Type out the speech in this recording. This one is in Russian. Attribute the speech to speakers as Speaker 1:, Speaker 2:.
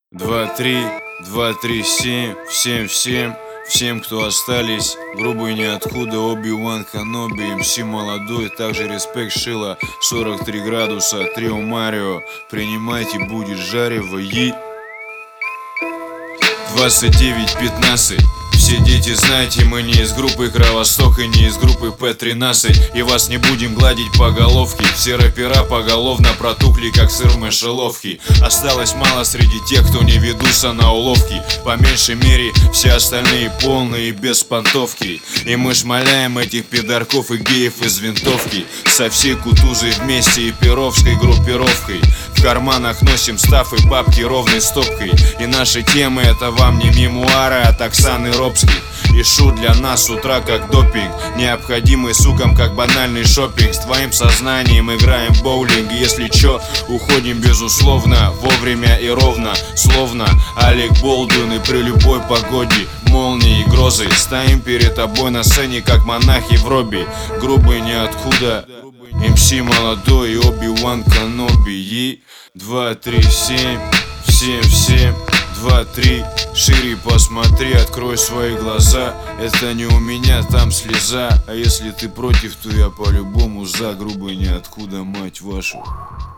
Speaker 1: 2, 3, 2, 3, 7, всем, кто остались. Грубый ниоткуда, Оби-Ван Каноби, МС молодой, также респект Шила, 43 градуса, трио Марио, принимайте, будет жарево, 29-15. Все дети, знаете, мы не из группы Кровосток и не из группы П-13. И вас не будем гладить по головке. Все рэпера поголовно протухли, как сыр в мышеловке. Осталось мало среди тех, кто не ведутся на уловки. По меньшей мере, все остальные полные и без понтовки. И мы шмаляем этих пидорков и геев из винтовки. Со всей Кутузой вместе и перовской группировкой. В карманах носим стаф и папки ровной стопкой. И наши темы — это вам не мемуары от Оксаны Робский. И шут для нас с утра как допинг, необходимый сукам как банальный шопинг. С твоим сознанием играем в боулинг. Если чё, уходим безусловно, вовремя и ровно. Словно Алек Болдуин, и при любой погоде, молнии и грозы, стоим перед тобой на сцене как монахи в робе. Грубый ниоткуда, МС молодой и Оби-Ван Каноби. 2, 3, 7, всем 2, 3, шире посмотри, открой свои глаза. Это не у меня, там слеза. А если ты против, то я по-любому за. Грубый ниоткуда, мать вашу.